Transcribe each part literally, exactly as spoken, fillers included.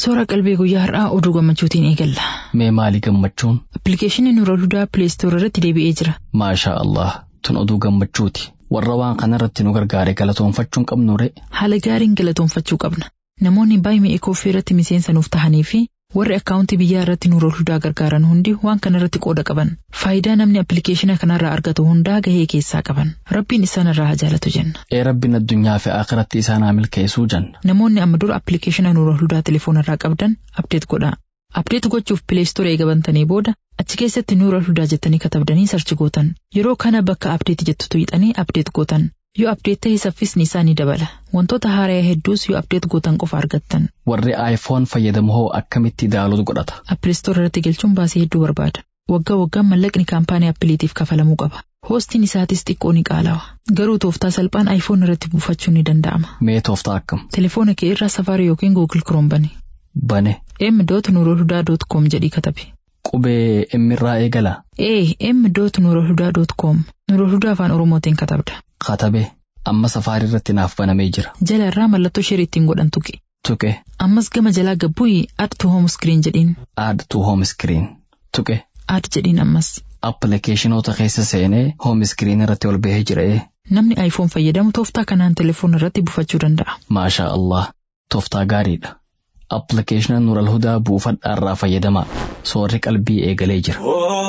Soora qalbii guyyaa har'aa oduu gammachuutiin eegalla. Mee maali gammachuun? Appilikeeshiniin Nuurul Hudaa Play Store irratti deebi'ee jira. Maashaa Allah, tun oduu gammachuuti. Warra waan kanarratti nu gargaare galatoonfachuun qabnure. Haala gaariin galatoonfachuu qabna. Namoonni baay'ee Eekooffii irratti miseensa nuuf tahanii fi warri akkaawuntii biyyaa irratti Nuurul Hudaa gargaaran hundi waan kanarratti qooda qaban. Faayidaa namni appilikeeshina kanarraa argatu hundaa gahee keessaa qaban. Rabbiin isaan irraa haa jaalatu jenna. Ee Rabbiin addunyaa fi akhiratti isaan haa milkeessuu jenna. Namoonni amma dura appilikeeshina Nuurul Hudaa telefoonarraa qabdan abdeet godhaa. Abdeet gochuuf Play Store eegabantanii booda achi keessatti Nuurul Hudaa jettanii katabdanii sarchi gootan. Yeroo kana bakka abdeet jettutu hixanii abdeet gootan. Yoo abdeet ta'e saffisni isaa ni dabala. Wantoota haaraa hedduus yoo abdeet gootan qofa argattan. Warri iPhone fayyadamu hoo akkamitti daalutu godhata? Apple Store irratti galchuun baasii hedduu barbaada. Waggaa waggaan mallaqni kaampaanii Appleetiif kafalamuu qaba. Hoostiin isaatis xiqqoo ni qaalawa. Garuu tooftaa salphaan iPhone irratti buufachuun ni danda'ama. Mee tooftaa akkam? Telefoona kee irraa Safari yookiin Google Chrome bani. Bane. m dot nuurul hudaa dot com jedhii katabe. Qubee M irraa eegala? Ee m dot nuurul hudaa dot com. Nuurul Hudaa afaan Oromootiin katabda. Katabe. Amma Safari irratti naaf banamee jira. Jala irraa mallattoo share ittiin godhan tuqe. Tuqe. Ammas gama jalaa gabbuyi add to home screen jedhiin. Add to home screen. Tuqe. Add jedhiin ammas. Appilikeeshinoota keessa seenee home screen irratti ol bahee jira. Namni iPhone fayyadamu tooftaa kanaan telefoon irratti buufachuu danda'a. Maashaa Allah. Tooftaa gaariidha. Appilikeeshina Nuurul Hudaa buufadhaa irraa fayyadamaa. Soorri qalbii eegalee jira.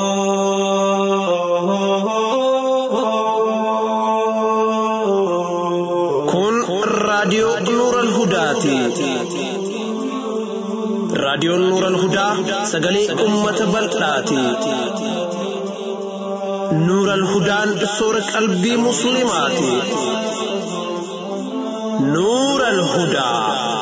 raadiyoo Nuurul Hudaati. Raadiyoon Nuurul Hudaa sagalee uummata bal'aati. Nuurul Hudaan soora qalbii musliimaati. Nuurul Hudaa.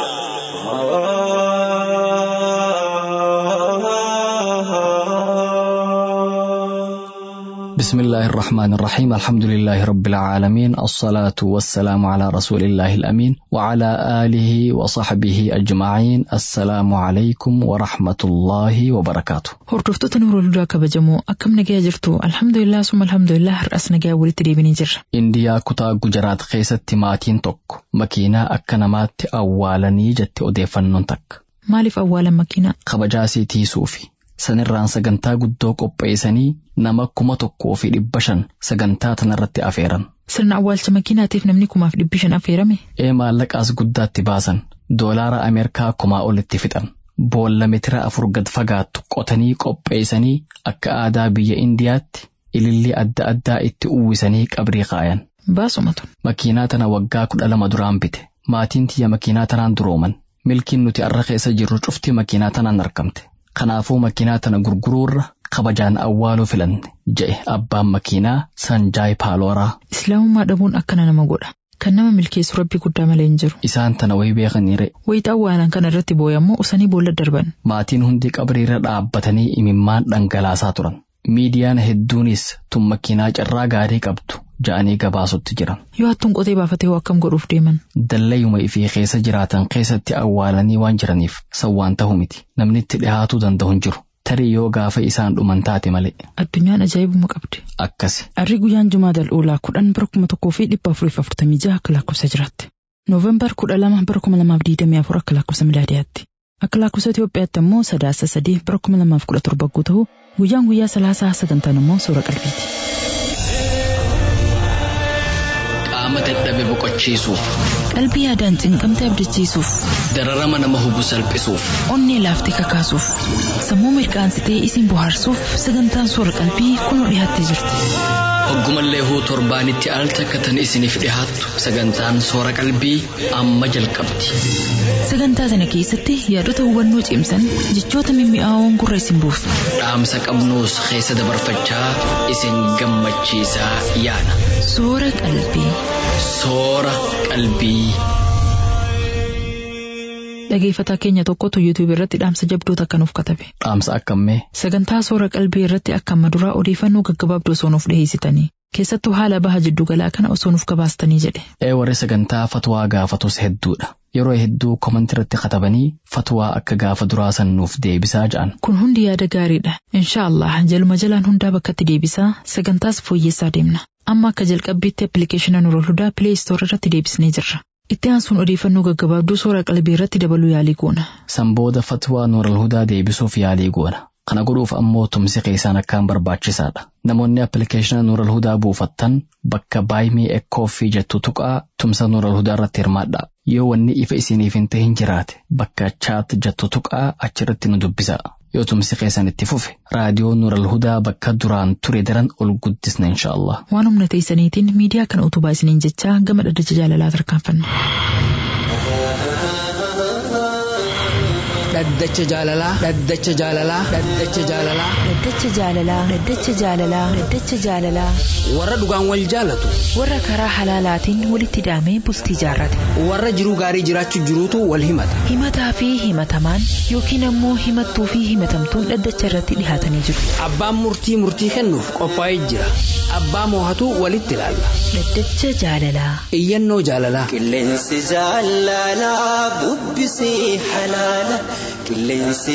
بسم الله الرحمن الرحيم الحمد لله رب العالمين الصلاة والسلام على رسول الله الأمين وعلى آله وصحبه أجمعين السلام عليكم ورحمة الله وبركاته. هردفتو Nuurul Hudaa kabajamoo akkam nagaa jirtu alhamdulillah summa alhamdulillah har'as nagaa walitti deebinee jirra. Indiyaa kutaa Gujaraat keessatti maatiin tokko makiinaa akka namaatti awwaalanii jette odeeffannoon takka. Maaliif awwaalan makiinaa? Kabajaa isii tiisuufi. Sanirraan sagantaa guddoo qopheessanii nama kuma tokkoo fi dhibba shan sagantaa tanarratti afeeran. Sirna awwaalcha makiinaatiif namni kumaaf dhibbi shan afeerame? Ee maallaqaas guddaatti baasan. Doolaara Ameerikaa kumaa olitti fixan. Boolla meetira afur gad fagaattu qotanii qopheessanii akka aadaa biyya Indiyaatti ilillii adda addaa itti uwwisanii qabrii kaayan. Baasumatu. Makiinaa tana waggaa kudha lama duraan bite. Maatiin tiyya makiinaa tanaan durooman. Milkiin nuti arra keessa jirru cufti makiinaa tanaan argamte. Kanaafuu makiinaa tana gurguruurra kabajaan awwaaluu filanne jedhe abbaan makiinaa Sanjaay Paalooraa. Islaamummaa dhabuun akkana nama godha. Kan nama milkeessu Rabbi guddaa malee hin jiru. Isaan tana wayii beekaniire. Wayita awwaalan kana irratti booyammoo usanii boolla darban. Maatiin hundi qabriirra dhaabbatanii imimmaan dhangalaasaa turan. Miidiyaan hedduunis tun makiinaa carraa gaarii qabdu ja'anii gabaasutti jiran. Yoo hattuun qotee baafatee hoo akkam godhuuf deeman? Dallayuma ifii keessa jiraatan keessatti awwaalanii waan jiraniif sawwaan ta'u miti. Namni itti dhihaatuu danda'u hin jiru. Tarii yoo gaafa isaan dhuman taate malee. Addunyaan ajaa'ibuma qabdi. Akkasi. Arri guyyaan Jumaadal Oolaa kudhan bara kuma tokkoo fi dhibba afurii fi afurtamii jaha akka lakkoofsa jiraatti. Noovembar kudha lama bara kuma lamaaf digdamii afur akka lakkoofsa milaadiyaatti. Akka lakkoofsa Itoophiyaatti immoo sadaasa sadii bara kuma lamaaf kudha torba guutuu ta'u guyyaan guyyaa salaasaa sagantaan immoo soora qalbiiti. Qaama dadhabe boqochiisuuf. Qalbii yaadaan cinqamtee abdachiisuuf. Dararama nama hubu salphisuuf. Onnee laaftee kakaasuuf. Sammuu mirqaansitee isin bohaarsuuf sagantaan soora qalbii kunoo dhiyaattee jirti. Hoggumallee huu torbaanitti al takkatan isiniif dhihaattu sagantaan soora qalbii amma jalqabdi. Sagantaa sana keessatti yaadota hubannoo cimsan jechoota mimmi'aawoon gurra isin buusu. Dhaamsa qabnuus keessa dabarfachaa isin gammachiisaa yaana. Soora qalbii. Soora qalbii. Dhageeffataa keenya tokkotu YouTube irratti dhaamsa jabduu takka nuuf katabe. Dhaamsa akkamii? Sagantaa soora qalbii irratti akka amma duraa odeeffannoo gaggabaabduu osoo nuuf dhiyeessitanii keessattuu haala baha jiddu galaa kana osoo nuuf gabaastanii jedhe. Ee warri sagantaa fatwaa gaafatus hedduudha. Yeroo hedduu komantii irratti katabanii fatwaa akka gaafa duraa san nuuf deebisaa ja'an. Kun hundi yaada gaariidha. Inshaallah jaluma jalaan hundaa bakkatti deebisaa sagantaas fooyyessaa deemna. Amma akka jalqabbiitti appilikeeshina Nuurul Hudaa Play Store irratti deebisnee jirra. Itti aansuun odeeffannoo gaggabaabduu soora qalbii irratti dabaluu yaalii goona. Sanbooda fatwaa Nuural Hudaa deebisuuf yaalii goona. Kana godhuuf ammoo tumsi keessaan akkaan barbaachisaadha. Namoonni appilikeeshina Nuural Hudaa buufattan bakka baay'ee ekkooffii jettu tuqaa tumsa Nuural Hudaa irratti hirmaadha. Yoo wanni ifa isiniif hin ta'in jiraate bakka chaat jettu tuqaa achirratti nu dubbisa. Yoo tumsi keessan itti fufe raadiyoo Nuural Hudaa bakka duraan ture daran ol guddisna inshaallah. Waan humna teessaniitiin miidiyaa kana utubaa isiniin jechaa gama dhaddacha jaalalaa tarkaanfanna. Dhaddacha jaalalaa, dhaddacha jaalalaa, dhaddacha jaalalaa, dhaddacha jaalalaa, dhaddacha jaalalaa, dhaddacha jaalalaa. Warra dhugaan wal jaalatu, warra karaa halaalaatiin walitti hidhamee bultii jaarrate, warra jiruu gaarii jiraachuu jiruutu wal himata. Himataa fi himatamaan yookiin ammoo himattuu fi himatamtuun dhaddacha irratti dhihaatanii jiru. Abbaan murtii murtii kennuuf qophaa'ee jira. Abbaa moohatu walitti ilaalla. Dhaddacha jaalalaa. Iyyannoo jaalalaa. Qilleensi jaalalaa bubbisee halaala. Qilleensi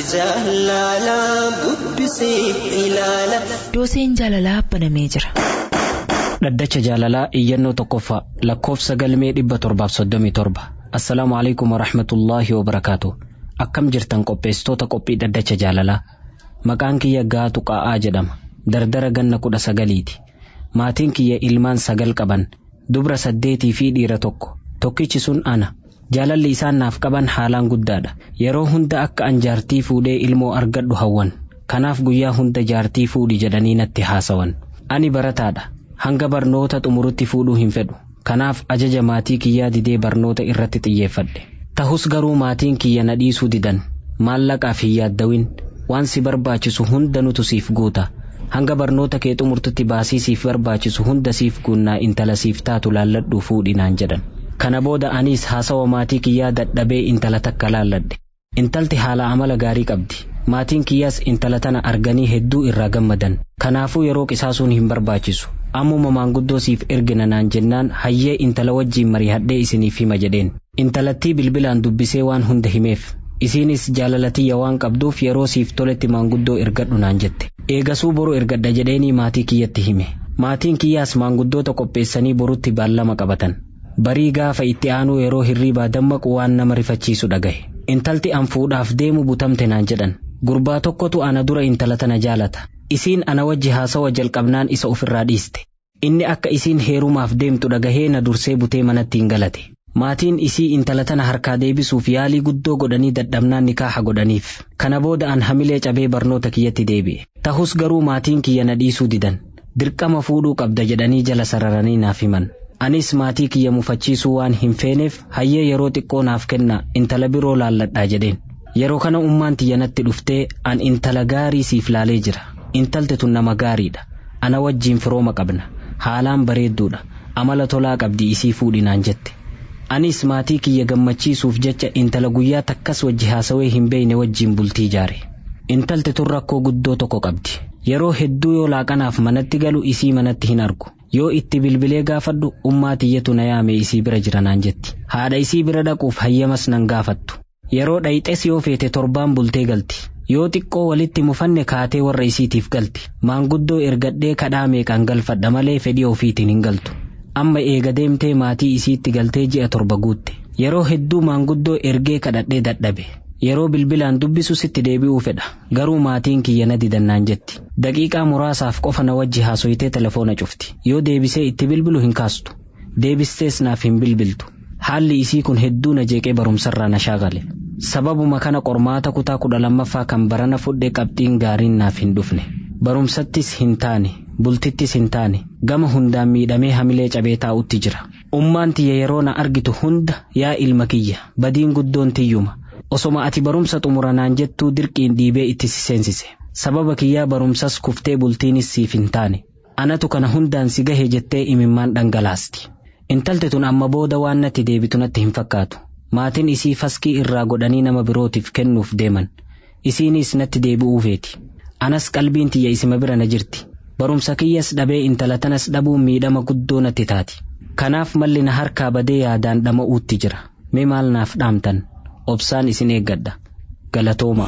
jaalalaa bubbisee ilaala. Dooseen jaalalaa banamee jira. Dhaddacha jaalalaa iyyannoo tokkoffaa lakkoofsa galmee dhibba torbaaf soddomii torba. Assalaamu alaikum wa rahmatullaahi wa barakaatu. Akkam jirtan qopheessitoota qophii dhaddacha jaalalaa. Maqaan kiyya Gaatu Qa'aa jedhama. Dardara ganna kudha sagaliiti. Maatiin kiyya ilmaan sagal qaban. Dubra saddeetii fi dhiira tokko. Tokkichi sun ana. Jaalalli isaan naaf qaban haalaan guddaadha. Yeroo hunda akka an jaartii fuudhee ilmoo argadhu hawwan. Kanaaf guyyaa hunda jaartii fuudhi jedhanii natti haasawan. Ani barataadha. Hanga barnoota xumurutti fuudhuu hin fedhu. Kanaaf ajaja maatii kiyyaa didee barnoota irratti xiyyeeffadhe. Tahus garuu maatiin kiyya na dhiisuu didan. Maallaqaaf hin yaaddawin. Waan si barbaachisu hunda nutu siif guuta. Hanga barnoota kee xumurtutti baasii siif barbaachisu hunda siif guunnaa intala siif taatu laalladhuu fuudhi naan jedhan. Kana booda anis haasawa maatii kiyyaa dadhabee intala takka laalladhe. Intalti haala amala gaarii qabdi. Maatiin kiyyaas intala tana arganii hedduu irraa gammadan. Kanaafuu yeroo qisaasuun hin barbaachisu. Ammuma maanguddoo siif ergina naan jennaan hayyee intala wajjiin mari'adhee isiniif hima jedheen. Intalattii bilbilaan dubbisee waan hunda himeef. Isiinis jaalalatiyya waan qabduuf yeroo siif toletti maanguddoo ergadhu naan jette. Eegasuu boru ergadha jedheenii maatii kiyyatti hime. Maatiin kiyyaas maanguddoota qopheessanii borutti baallama qabatan. Barii gaafa itti aanuu yeroo hirriibaa dammaqu waan nama rifachiisu dhagahe. Intalti an fuudhaaf deemu butamte naan jedhan. Gurbaa tokkotu ana dura intala tana jaalata. Isiin ana wajji haasawa jalqabnaan isa ofirraa dhiiste. Inni akka isiin heerumaaf deemtu dhagahee na dursee butee manatti hin galate. Maatiin isii intala tana harkaa deebisuuf yaalii guddoo godhanii dadhabnaan nikaaha godhaniif. Kana booda an hamilee cabee barnoota kiyyatti deebi'e. Tahus garuu maatiin kiyya na dhiisuu didan. Dirqama fuudhuu qabda jedhanii jala sararanii naaf himan. Anis maatii kiyya mufachiisuu waan hin feeneef hayyee yeroo xiqqoo naaf kenna intala biroo laalladhaa jedheen. Yeroo kana ummaan tiyya natti dhuftee an intala gaarii siif laalee jira. Intalti tun nama gaariidha. Ana wajjiin firooma qabna. Haalaan bareedduudha. Amala tolaa qabdi isii fuudhi naan jette. Anis maatii kiyya gammachiisuuf jecha intala guyyaa takkas wajji haasawee hin beeyne wajjiin bultii ijaare. Intalti tun rakkoo guddoo tokko qabdi. Yeroo hedduu yoo laaqanaaf manatti galu isii manatti hin argu. Yoo itti bilbilee gaafadhu ummaa tiyyatu na yaame isii bira jira naan jetti. Haadha isii bira dhaquuf hayyamas nan gaafattu. Yeroo dhayixes yoo feete torbaan bultee galti. Yoo xiqqoo walitti mufanne kaatee warra isiitiif galti. Maanguddoo ergadhee kadhaa meeqaan galfadha malee fedhii ofiitiin hin galtu. Amma eega deemtee maatii isiitti galtee ji'a torba guutte. Yeroo hedduu maanguddoo ergee kadhadhee dadhabe. Yeroo bilbilaan dubbisu sitti deebi'uu fedha. Garuu maatiin kiyya na didannaan jetti. Daqiiqaa muraasaaf qofa na wajji haasoyitee telefoona cufti. Yoo deebisee itti bilbilu hin kaastu. Deebistees naaf hin bilbiltu. Haalli isii kun hedduu na jeeqee barumsarraa na shaagale. Sababuma kana qormaata kutaa kudha lammaffaa kan barana fudhee qabxiin gaariin naaf hin dhufne. Barumsattis hin taane, bultittis hin taane, gama hundaan miidhamee hamilee cabee taa'utti jira. Ummaan tiyya yeroo na argitu hunda yaa ilma kiyya, badiin guddoon tiyyuma. Osoma ati barumsa xumuranaan jettuu dirqiin dhiibee itti si seensise. Sababa kiyyaa barumsas kuftee bultiinis siif hin taane. Anatu kana hundaan si gahe jettee imimmaan dhangalaasti. Intalti tun amma booda waan natti deebitu natti hin fakkaatu. Maatiin isii faskii irraa godhanii nama birootiif kennuuf deeman. Isiinis natti deebi'uu feeti. Anas qalbiin tiyya isima bira na jirti. Barumsa kiyyas dhabee intala tanas dhabuun miidhama guddoo natti taati. Kanaaf malli na harkaa badee yaadaan dhama'uutti jira. Mee maal naaf dhaamtan? Obsaan isin eeggadha. Galatooma.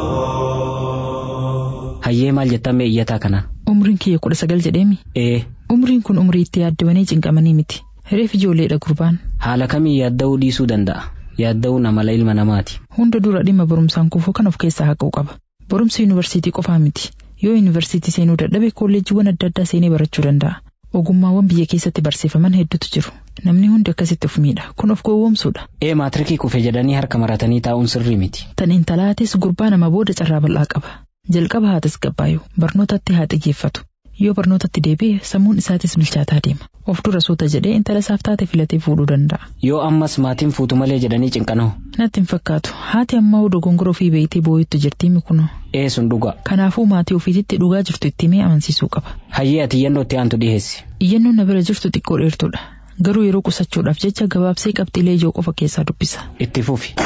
Hayyee maal jettame iyyataa kana? Umriin kiyya kudha sagal jedheemi. Ee. Umriin kun umrii itti yaaddamanii cinqamanii miti. Reef ijoolleedha gurbaan. Haala kamiin yaadda'uu dhiisuu danda'a? Yaadda'uun amala ilma namaati. Hunda dura dhimma barumsaan kufuu kan of keessaa haquu qaba. Barumsi yuunivarsiitii qofaa miti. Yoo yuunivarsiitii seenuu dadhabe kolleejjiiwwan adda addaa seenee barachuu danda'a. Ogummaawwan biyya keessatti barsiifaman hedduutu jiru. Namni hundi akkasitti of miidha. Kun of gowwoomsuudha. Ee maatirikii kufe jedhanii harka maratanii taa'uun sirrii miti. Tan intalaatis gurbaa nama booda carraa bal'aa qaba. Jalqaba haa tasgabbaayu. Barnootatti haa xiyyeeffatu. Yoo barnootatti deebi'e sammuun isaatis bilchaataa deema. Of dura suuta jedhee intala isaaf taate filatee fuudhuu danda'a. Yoo ammas maatiin fuutu malee jedhanii cinqanoo. Natti hin fakkaatu. Haati ammaa dogongora ofii beeytee boo'ittu jirti kunoo. Ee sun dhugaa. Kanaafuu maatii ofiititti dhugaa jirtu itti himee amansiisuu qaba. Hayyee ati iyyannoo itti aantu dhiheessi. Iyyannoon na bira jirtu xiqqoo dheertuudha. Garuu yeroo qusachuudhaaf jecha gabaabsee qabxiilee ijoo qofa keessaa dubbisa. Itti fufi.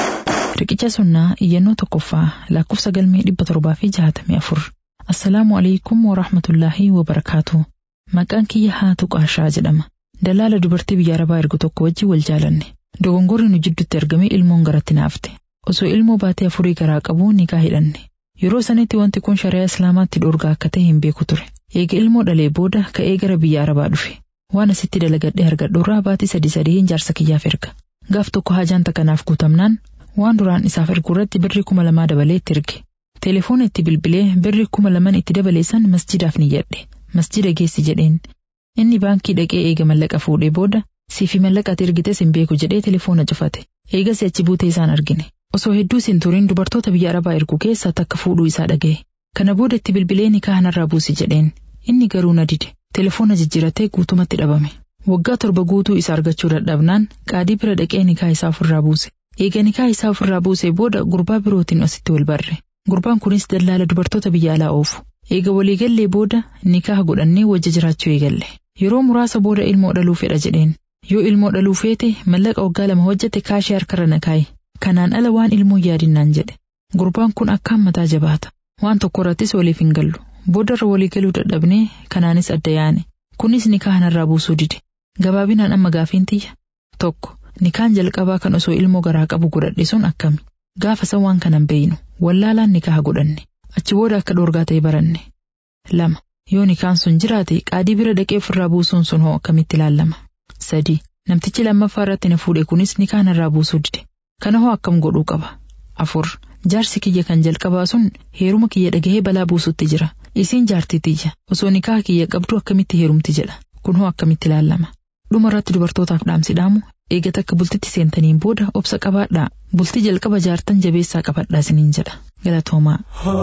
Riqicha sunnaa iyyannoo tokkoffaa lakkoofsa galmee dhibba torbaa fi jahatamii afur. Assalaamu alaikum wa rahmatullaahi wa barakaatu. Maqaan kiyya Haatu Qaashaa jedhama. Dalaala dubartii biyya Arabaa ergu tokko wajji wal jaalanne. Dogongorri nu jidduutti argame ilmoon garatti naafte. Osoo ilmoo baatee afurii garaa qabu nikaa hidhanne. Yeroo sanitti wanti kun shari'aa Islaamaatti dhorgaa akka ta'e hin beeku ture. Eega ilmoo dhalee booda ka'ee gara biyya Arabaa dhufe. Waan asitti dalagadhee argadhuurraa baatii sadii sadii jaarsa kiyyaaf erga. Gaaf tokko hajaan kanaaf guutamnaan waan duraan isaaf ergu irratti birrii kuma lamaa dabalee itti erge. Telefoona itti bilbilee birrii kuma laman itti dabaleessan masjidaaf ni jedhe. Masjida geessi jedheen. Inni baankii dhaqee eega mallaqa fuudhee booda siifi mallaqa ati ergites hin beeku jedhee telefoona cufate. Eegas achi buutee isaan argine. Osoo hedduu siin turiin dubartoota biyya Arabaa ergu keessaa takka fuudhuu isaa dhaga'e. Kana booda itti bilbilee nikaa kanarraa buusi jedheen. Inni garuu na dide. Telefoona jijjiiratee guutumatti dhabame. Waggaa torba guutuu isa argachuu dadhabnaan qaadii bira dhaqee nikaa isaa ofirraa buuse. Eega nikaa isaa ofirraa buusee booda gurbaa birootiin asitti wal barre. Gurbaan kunis dallaala dubartoota biyya alaa oofu. Eega waliigallee booda nikaa godhannee wajja jiraachuu eegalle. Yeroo muraasa booda ilmoo dhaluu fedha jedheen. Yoo ilmoo dhaluu feete mallaqa waggaa lama hojjete kaashee harkarra na kaayi. Kanaan ala waan ilmoo yaadinnaan jedhe. Gurbaan kun akkaan mataa jabaata. Waan tokko irrattis waliif hin gallu. Boodarra waliigaluu dadhabnee kanaanis adda yaane. Kunis nikaa kanarraa buusuu dide. Gabaabinaan amma gaafiin tiyya. Tokko nikaan jalqabaa kan osoo ilmoo garaa qabu godhadhe sun akkami? Gaafa san waan kanan beeynu. Wallaalaan nikaa godhanne. Achi booda akka dhoorgaa ta'e baranne. Lama. Yoo nikaan sun jiraate qaadii bira dhaqee ofirraa buusuun sun hoo akkamitti ilaalama? Sadi. Namtichi lammaffaa irratti na fuudhe kunis nikaa kanarraa buusuu dide. Kana hoo akkam godhuu qaba? Afur. Jaarsi kiyya kan jalqabaa sun heeruma kiyya dhagahee balaa buusutti jira. Isiin jaartii tiyya. Osoo nikaa kiyya qabdu akkamitti heerumti jedha. Kun hoo akkamitti ilaalama? Dhuma irratti dubartootaaf dhaamsi dhaamu eega takka bultitti seentaniin booda obsa qabaadhaa. Bultii jalqaba jaartan jabeessaa qabadhaa isiniin jedha. Galatoomaa.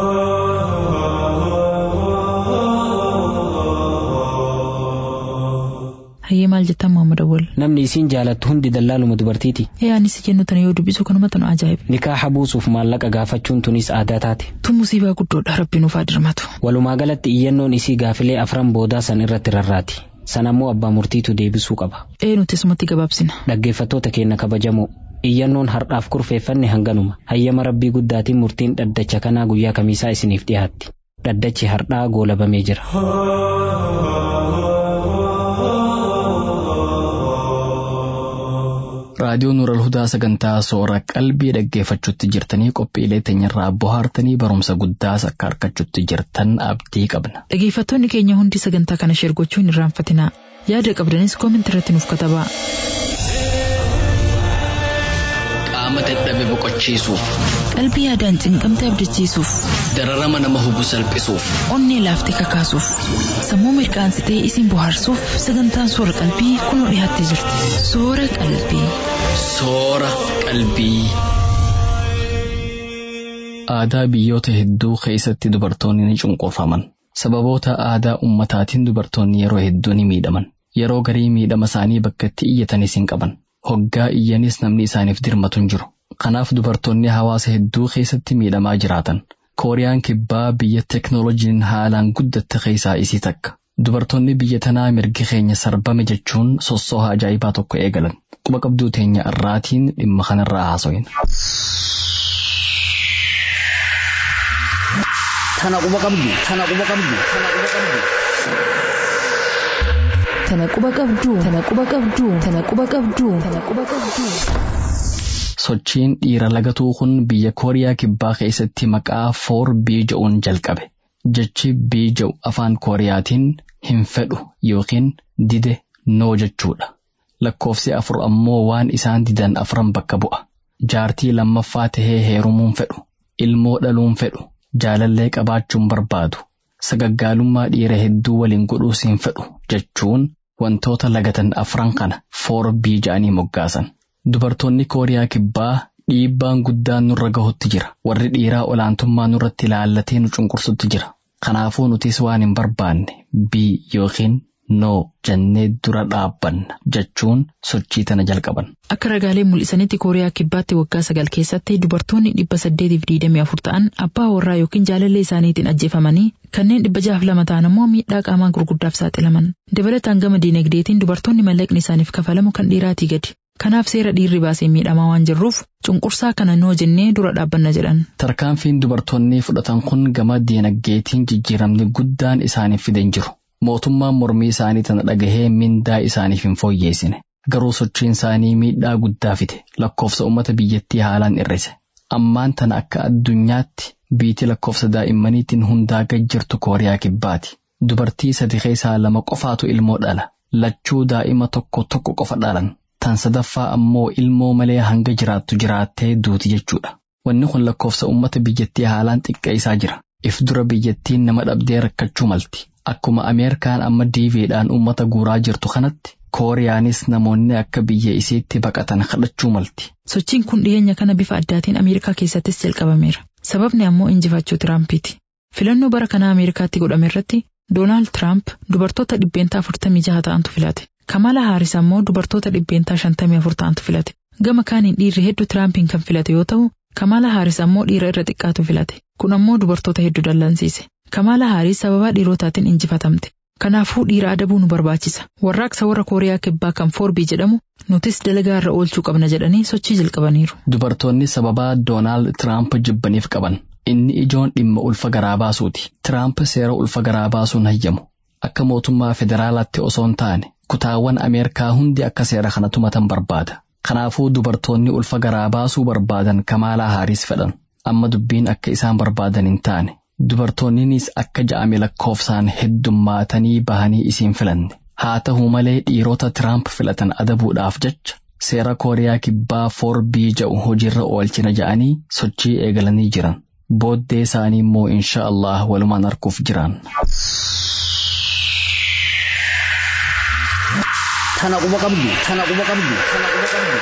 Hayyee maal jettan Muhammad Awwal? Namni isiin jaalattu hundi dallaaluma dubartiiti. Ee anis jennu tana yoo dubbisu kanuma tanu ajaa'iba. Nikaaha buusuuf maallaqa gaafachuun tunis aadaa taate. Tun musiibaa guddoodha rabbi nuuf haa dirmatu. Walumaa galatti iyyannoon isii gaafilee afran boodaa san irratti rarraati. San ammoo abbaa murtiitu deebisuu qaba. Ee nuti sumatti gabaabsina. Dhaggeeffattoota keenya kabajamoo. Iyyannoon har'aaf kurfeeffanne hanganuma. Hayyama rabbii guddaatiin murtiin dhaddacha kanaa guyyaa kamiisaa isiniif dhiyaatti. Dhaddachi har'aa goolabamee jira. Raadiyoo Nuural Hudaa sagantaa soora qalbii dhaggeeffachuutti jirtanii qophiilee teenyarraa bohaartanii barumsa guddaas akka argachuutti jirtan abdii qabna. Dhaggeeffattoonni keenya hundi sagantaa kana sheer gochuun hin irraanfatinaa. Yaada qabdanis koomentii irratti nuuf katabaa. Qaama dadhabe boqochiisuuf. Qalbii yaadaan cinqamte abdachiisuuf. Dararama nama hubu salphisuuf. Onnee laaftee kakaasuuf. Sammuu mirqaansitee isin bohaarsuuf sagantaan soora qalbii kunoo dhiyaattee jirti. Soora qalbii. Soora qalbii. Aadaa biyyoota hedduu keessatti dubartoonni ni cunqurfaman. Sababoota aadaa ummataatiin dubartoonni yeroo hedduu ni miidhaman. Yeroo garii miidhama isaanii bakka itti iyyatanis hin qaban. Hoggaa iyyanis namni isaaniif dirmatu hin jiru. Kanaaf dubartoonni hawaasa hedduu keessatti miidhamaa jiraatan. Kooriyaan kibbaa biyya teknooloojiin haalaan guddatte keessaa isii takka. Dubartoonni biyya tanaa mirgi keenya sarbame jechuun sossooha ajaa'ibaa tokko eegalan. Quba qabduu teenya irraatiin dhimma kanarraa haaso'in. Tana quba qabdu, tana quba qabdu, tana quba qabdu. Tana quba qabdu, tana quba qabdu, tana quba qabdu, tana quba qabdu. Sochiin dhiira lagatuu kun biyya Kooriyaa kibbaa keessatti maqaa foor bii jedhuun jalqabe. jechi biija'u afaan kooriyaatiin hin fedhu yookiin dide noo jechuudha. Lakkoofsi afur ammoo waan isaan didan afran bakka bu'a. Jaartii lammaffaa tahee heerumuun fedhu, ilmoo dhaluun fedhu, jaalallee qabaachuun barbaadu, sagaggaalummaa dhiira hedduu waliin godhuus hin fedhu jechuun wantoota lagatan afran kana foor bii ja'anii moggaasan. Dubartoonni Kooriyaa kibbaa dhiibbaan guddaan nurra gahutti jira. Warri dhiiraa olaantummaa nurratti ilaallatee nu cunqursutti jira. Kanaafuu nutis waan hin barbaanne bii yookiin noo jennee dura dhaabbanna jechuun sochii tana jalqaban. Akka ragaaleen mul'isanitti Kooriyaa kibbaatti waggaa sagal keessatti dubartoonni dhibba saddeetiif digdamii afur ta'an abbaa warraa yookiin jaalallee isaaniitiin ajjeefamanii kanneen dhibba jaaf lama ta'an ammoo miidhaa qaamaa gurguddaaf saaxilaman. Dabalataan gama diinagdeetiin dubartoonni mallaqni isaaniif kafalamu kan dhiiraatii gadi. Kanaaf seera dhiirri baasee miidhamaa waan jirruuf cunqursaa kana noo jennee dura dhaabbanna jedhan. Tarkaanfiin dubartoonni fudhatan kun gama diinagdeetiin jijjiiramni guddaan isaaniif fidan jiru. Mootummaan mormii isaanii tana dhagahee mindaa isaaniif hin fooyyeessine. Garuu sochiin isaanii miidhaa guddaa fide. Lakkoofsa uummata biyyattii haalaan hir'ise. Ammaan tana akka addunyaatti biitti lakkoofsa daa'immaniitiin hundaa gad jirtu Kooriyaa kibbaati. Dubartii sadi keessaa lama qofaatu ilmoo dhala. Lachuu daa'ima tokko tokko qofa dhalan. Tan sadaffaa ammoo ilmoo malee hanga jiraattu jiraattee duuti jechuudha. Wanni kun lakkoofsa uummata biyyattii haalaan xiqqeessaa jira. If dura biyyattiin nama dhabdee rakkachuu malti. Akkuma Ameerikaan amma diiviidhaan uummata guuraa jirtu kanatti Kooriyaanis namoonni akka biyya isiitti baqatan kadhachuu malti. Sochiin kun dhiyeenya kana bifa addaatiin Ameerikaa keessattis jalqabameera. Sababni ammoo injifachuu Tiraampiiti. Filannoo bara kanaa Ameerikaatti godhame irratti Doonaald Tiraamp dubartoota dhibbeentaa afurtamii jaha ta'antu filate. Kamala Haaris ammoo dubartoota dhibbeentaa shantamii afur ta'antu filate. Gama kaaniin dhiirri hedduu Tiraampiin kan filate yoo ta'u, Kamala Haaris ammoo dhiira irra xiqqaatu filate. Kun ammoo dubartoota hedduu dallansiise. Kamala Haaris sababa dhiirotaatiin injifatamte. Kanaafuu dhiira adabuu nu barbaachisa. Warraaqsa warra Kooriyaa kibbaa kan foorbii jedhamu nutis dalagaa irra oolchuu qabna jedhanii sochii jalqabaniiru. Dubartoonni sababaa Doonaald Tiraamp jibbaniif qaban. Inni ijoon dhimma ulfa garaa baasuuti. Tiraamp seera ulfa garaa baasuun hayyamu. Akka mootummaa federaalaatti osoo hin taane kutaawwan Ameerikaa hundi akka seera kana tumatan barbaada. Kanaafuu dubartoonni ulfa garaa baasuu barbaadan Kamala Haaris fedhan. Amma dubbiin akka isaan barbaadan hin taane. Dubartoonninis akka ja'ame lakkoofsaan heddummaatanii bahanii isiin filanne. Haa ta'uu malee dhiirota Tiraamp filatan adabuudhaaf jecha seera Kooriyaa kibbaa foorbii ja'u hojiirra oolchina ja'anii sochii eegalanii jiran. Booddee isaanii immoo insha Allah walumaan arkuuf jiran. Tana quba qabdu, tana quba qabdu, tana quba qabdu.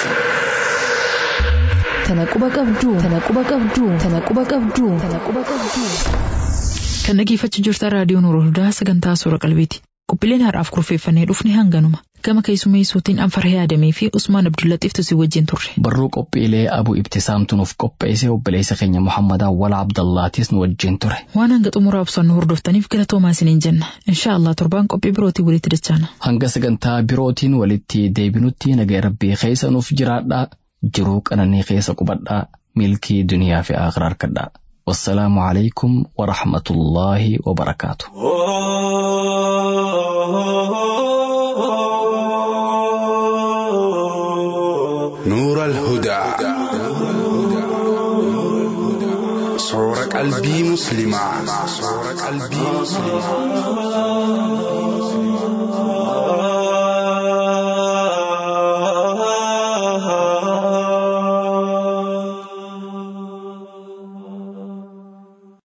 Tana quba qabdu, tana quba qabdu, tana quba qabdu, tana quba qabdu. Kan dhaggeeffachaa jirtan raadiyoo Nuurul Hudaa sagantaa Suura Qalbiiti. Qophiileen har'aaf kurfeeffannee dhufne hanganuma. Gama keessummeessuutiin Anfarhee Adamee fi Usmaan Abdullaxiiftu si wajjin turre. Barruu qophiilee Abu Ibtisaamtu nuuf qopheesse obboleessa keenya Muhammad Awwal Abdallaatis nu wajjin ture. Waan hanga xumuraa ibsannu hordoftaniif galatoomaa isiniin jenna. Inshaallah torbaan qophii birootii walitti dachaana. Hanga sagantaa birootiin walitti deebinutti nagaa Rabbii keessa nuuf jiraadhaa. Jiruu qananii keessa qubadhaa. Milkii duniyaa fi aakhira harkadhaa. Wassalaamu alaykum wa rahmatullaahi wa barakaatuh. نور الهدى صورة قلبي مسلمة صورة قلبي مسلمة